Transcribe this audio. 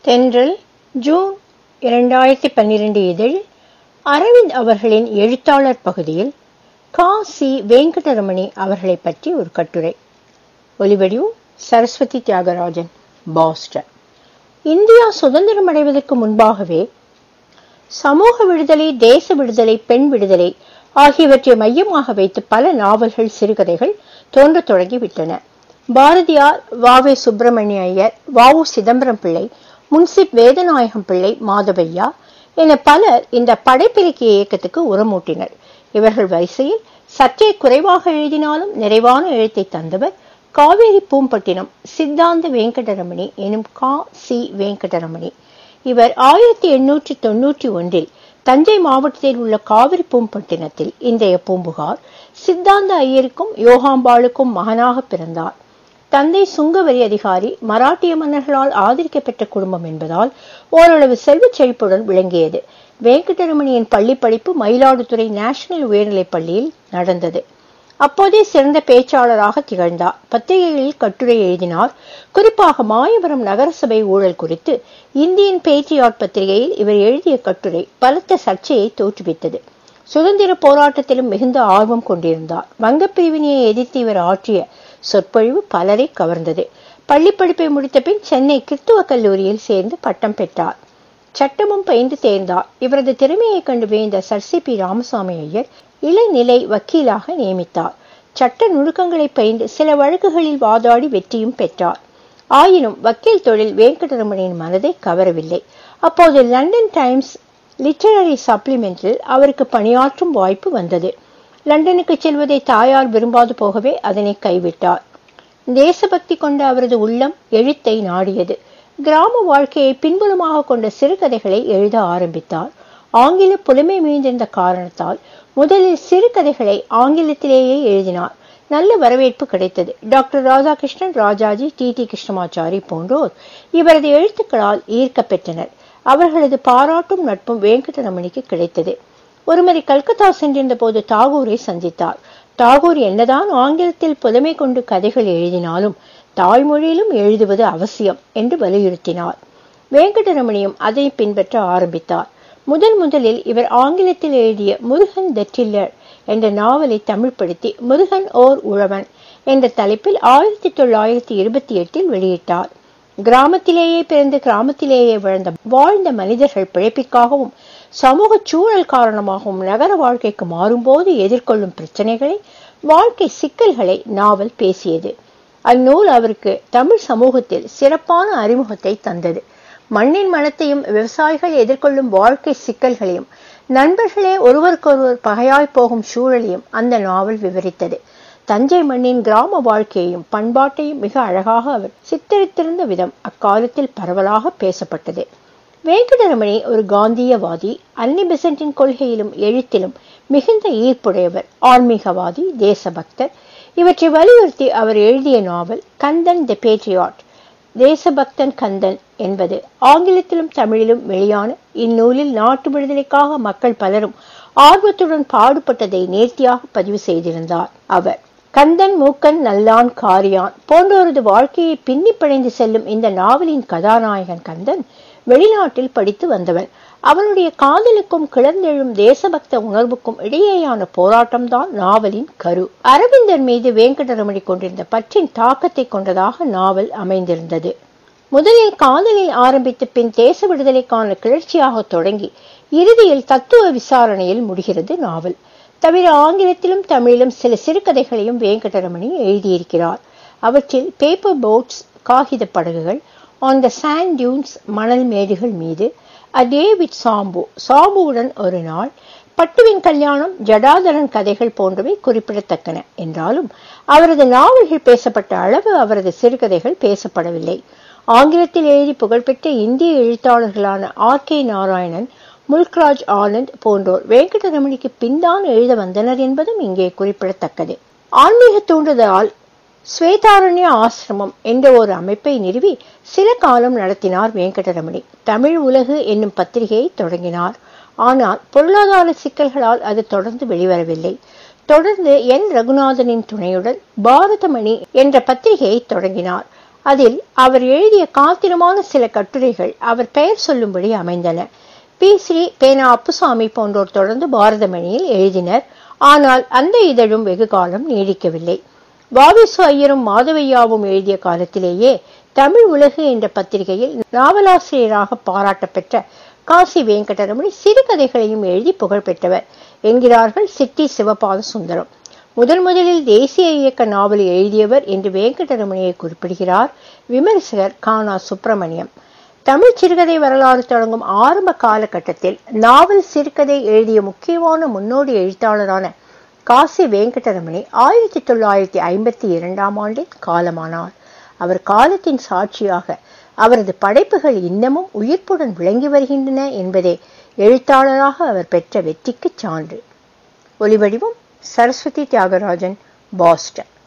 தென்றல் ஜூன் 2012 இதழில் அரவிந்த் அவர்களின் எழுத்தாளர் பகுதியில் சி. வெங்கடரமணி அவர்களை பற்றி ஒரு கட்டுரை. ஒலிவடிவம் சரஸ்வதி தியாகராஜன், பாஸ்டன். இந்தியா சுதந்திரம் அடைவதற்கு முன்பாகவே சமூக விடுதலை, தேச விடுதலை, பெண் விடுதலை ஆகியவற்றை மையமாக வைத்து பல நாவல்கள், சிறுகதைகள் தோன்றத் தொடங்கிவிட்டன. பாரதியார், வ.வே. சுப்பிரமணிய ஐயர், வ.உ. சிதம்பரம் பிள்ளை, முன்சிப் வேதநாயகம் பிள்ளை, மாதவையா என பலர் இந்த படைப்பிலக்கிய இயக்கத்துக்கு உரமூட்டினர். இவர்கள் வரிசையில் சற்றே குறைவாக எழுதினாலும் நிறைவான எழுத்தை தந்தவர் காவேரி பூம்பட்டினம் சித்தாந்த வெங்கடரமணி எனும் சி. வெங்கடரமணி. இவர் 1891 தஞ்சை மாவட்டத்தில் உள்ள காவிரி பூம்பட்டினத்தில், இன்றைய பூம்புகார், சித்தாந்த ஐயருக்கும் யோகாம்பாளுக்கும் மகனாக பிறந்தார். தந்தை சுங்கவரி அதிகாரி, மராட்டிய மன்னர்களால் ஆதரிக்கப்பட்ட குடும்பம் என்பதால் ஓரளவு செல்வ செழிப்புடன் விளங்கியது. வெங்கடரமணியின் பள்ளி படிப்பு மயிலாடுதுறை நேஷனல் உயர்நிலைப் பள்ளியில் நடந்தது. அப்போதே சிறந்த பேச்சாளராக திகழ்ந்தார். பத்திரிகைகளில் கட்டுரை எழுதினார். குறிப்பாக மாயவரம் நகரசபை ஊழல் குறித்து இந்தியன் பேட்ரியாட் பத்திரிகையில் இவர் எழுதிய கட்டுரை பலத்த சர்ச்சையை தோற்றுவித்தது. சுதந்திர போராட்டத்திலும் மிகுந்த ஆர்வம் கொண்டிருந்தார். வங்கப்பிரிவினையை எதிர்த்து இவர் ஆற்றிய சொற்பொழிவு பலரை கவர்ந்தது. பள்ளி படிப்பை முடித்த பின் சென்னை கிறித்துவ கல்லூரியில் சேர்ந்து பட்டம் பெற்றார். சட்டமும் பயின்று தேர்ந்தார். இவரது திறமையை கண்டு வியந்த சர் சி.பி. ராமசாமி ஐயர் இளநிலை வக்கீலாக நியமித்தார். சட்ட நுணுக்கங்களை பயின்று சில வழக்குகளில் வாதாடி வெற்றியும் பெற்றார். ஆயினும் வக்கீல் தொழில் வெங்கடரமணியின் மனதை கவரவில்லை. அப்போது லண்டன் டைம்ஸ் லிட்டரரி சப்ளிமெண்டில் அவருக்கு பணியாற்றும் வாய்ப்பு வந்தது. லண்டனுக்கு செல்வதை தாயார் விரும்பாது போகவே அதனை கைவிட்டார். தேசபக்தி கொண்ட அவரது உள்ளம் எழுத்தை நாடியது. கிராம வாழ்க்கையை பின்புலமாக கொண்ட சிறுகதைகளை எழுத ஆரம்பித்தார். ஆங்கில புலமை மீந்திருந்த காரணத்தால் முதலில் சிறுகதைகளை ஆங்கிலத்திலேயே எழுதினார். நல்ல வரவேற்பு கிடைத்தது. Doctor Radhakrishnan, Rajaji, T. கிருஷ்ணமாச்சாரி போன்றோர் இவரது எழுத்துக்களால் ஈர்க்க பெற்றனர். அவர்களது பாராட்டும் நட்பும் வெங்கடரமணிக்கு கிடைத்தது. ஒருமுறை கல்கத்தா சென்றிருந்த போது தாகூரை சந்தித்தார். தாகூர் என்னதான் ஆங்கிலத்தில் புலமை கொண்டு கதைகள் எழுதினாலும் தாய்மொழியிலும் எழுதுவது அவசியம் என்று வலியுறுத்தினார். வெங்கடரமணியும் அதை பின்பற்ற ஆரம்பித்தார். முதலில் இவர் ஆங்கிலத்தில் எழுதிய முருகன் த டில்லர் என்ற நாவலை தமிழ்படுத்தி முருகன் ஓர் உழவன் என்ற தலைப்பில் 1928 வெளியிட்டார். கிராமத்திலேயே பிறந்து கிராமத்திலேயே வாழ்ந்த மனிதர்கள் பிழைப்பிற்காகவும் சமூக சூழல் காரணமாகவும் நகர வாழ்க்கைக்கு மாறும்போது எதிர்கொள்ளும் பிரச்சனைகளை, வாழ்க்கை சிக்கல்களை நாவல் பேசியது. அந்நூல் அவருக்கு தமிழ் சமூகத்தில் சிறப்பான அறிமுகத்தை தந்தது. மண்ணின் மனத்தையும், விவசாயிகள் எதிர்கொள்ளும் வாழ்க்கை சிக்கல்களையும், நண்பர்களே ஒருவருக்கொருவர் பகையாய் போகும் சூழலையும் அந்த நாவல் விவரித்தது. தஞ்சை மண்ணின் கிராம வாழ்க்கையையும் பண்பாட்டையும் மிக அழகாக அவர் சித்தரித்திருந்த விதம் அக்காலத்தில் பரவலாக பேசப்பட்டது. வெங்கடரமணி ஒரு காந்தியவாதி. அன்னி பெசன்ட்டின் கொள்கையிலும் எழுத்திலும் மிகுந்த ஈர்ப்புடையவர். ஆன்மீகவாதி, தேசபக்தர். இவற்றை வலியுறுத்தி அவர் எழுதிய நாவல் கந்தன் தி பேட்ரியாட், தேசபக்தன் கந்தன் என்பது. ஆங்கிலத்திலும் தமிழிலும் வெளியான இந்நூலில் நாட்டு விடுதலைக்காக மக்கள் பலரும் ஆர்வத்துடன் பாடுபட்டதை நேர்த்தியாக பதிவு செய்திருந்தார் அவர். கந்தன், மூக்கன், நல்லான், காரியான் போன்றோரது வாழ்க்கையை பின்னி பிணைந்து செல்லும் இந்த நாவலின் கதாநாயகன் கந்தன் வெளிநாட்டில் படித்து வந்தவன். அவனுடைய காதலுக்கும் கிளர்ந்தெழும் தேசபக்த உணர்வுக்கும் இடையேயான போராட்டம்தான் நாவலின் கரு. அரவிந்தர் மீது வெங்கடரமணி கொண்டிருந்த பற்றின் தாக்கத்தை கொண்டதாக நாவல் அமைந்திருந்தது. முதலில் காதலில் ஆரம்பித்து பின் தேச விடுதலைக்கான கிளர்ச்சியாக தொடங்கி இறுதியில் தத்துவ விசாரணையில் முடிகிறது நாவல். தவிர ஆங்கிலத்திலும் தமிழிலும் சில சிறுகதைகளையும் வெங்கடரமணி எழுதியிருக்கிறார். அவற்றில் பேப்பர் போட்ஸ், காகித படகுகள், ஆன் த சாண்ட் டியூன்ஸ், மணல் மேடுகள் மீது, அ டே வித் சாம்பு, சாம்புவுடன் ஒரு நாள், பட்டுவின் கல்யாணம், ஜடாதரன் கதைகள் போன்றவை குறிப்பிடத்தக்கன. என்றாலும் அவரது நாவல்கள் பேசப்பட்ட அளவு அவரது சிறுகதைகள் பேசப்படவில்லை. ஆங்கிலத்தில் எழுதி புகழ்பெற்ற இந்திய எழுத்தாளர்களான R.K. நாராயணன், முல்க்ராஜ் ஆனந்த் போன்றோர் வெங்கடரமணிக்கு பின்தான் எழுத வந்தனர் என்பதும் இங்கே குறிப்பிடத்தக்கது. ஆன்மீக தூண்டுதலால் ஸ்வேதாரண்ய ஆசிரமம் என்ற ஒரு அமைப்பை நிறுவி சில காலம் நடத்தினார் வெங்கடரமணி. தமிழ் உலகு என்னும் பத்திரிகையை தொடங்கினார். ஆனால் பொருளாதார சிக்கல்களால் அது தொடர்ந்து வெளிவரவில்லை. தொடர்ந்து என். ரகுநாதனின் துணையுடன் பாரதமணி என்ற பத்திரிகையை தொடங்கினார். அதில் அவர் எழுதிய காத்திரமான சில கட்டுரைகள் அவர் பெயர் சொல்லும்படி அமைந்தன. பி. ஸ்ரீ, பேனா அப்புசாமி போன்றோர் தொடர்ந்து பாரதமணியில் எழுதினர். ஆனால் அந்த இதழும் வெகு காலம் நீடிக்கவில்லை. வாவேசு ஐயரும் மாதவையாவும் எழுதிய காலத்திலேயே தமிழ் உலகு என்ற பத்திரிகையில் நாவலாசிரியராக பாராட்ட பெற்ற காசி வெங்கடரமணி சிறுகதைகளையும் எழுதி புகழ் பெற்றவர் என்கிறார்கள் சிட்டி சிவபாத சுந்தரம். முதலில் தேசிய இயக்க நாவல் எழுதியவர் என்று வெங்கடரமணியை குறிப்பிடுகிறார் விமர்சகர் கானா சுப்பிரமணியம். தமிழ் சிறுகதை வரலாறு தொடங்கும் ஆரம்ப காலகட்டத்தில் நாவல் சிறுகதை எழுதிய முக்கியமான முன்னோடி எழுத்தாளரான காசி வெங்கடரமணி 1952ஆம் ஆண்டில் காலமானார். அவர் காலத்தின் சாட்சியாக அவரது படைப்புகள் இன்னமும் உயிர்ப்புடன் விளங்கி வருகின்றன என்பதே எழுத்தாளராக அவர் பெற்ற வெற்றிக்கு சான்று. ஒலிவடிவம் சரஸ்வதி தியாகராஜன், பாஸ்டன்.